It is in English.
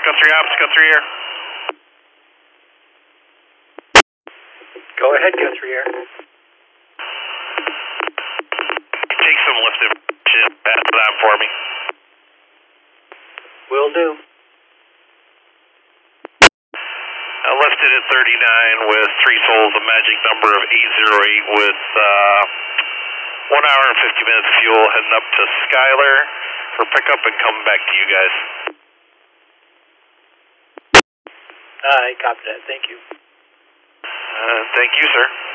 Go 3 ops, go 3 air. Go ahead, go 3 air. Take some lifted shit, pass it on for me. Will do. I lifted at 39 with 3 souls, a magic number of 808 with 1 hour and 50 minutes of fuel, heading up to Schuyler for pickup and coming back to you guys. I copy that, thank you. Thank you, sir.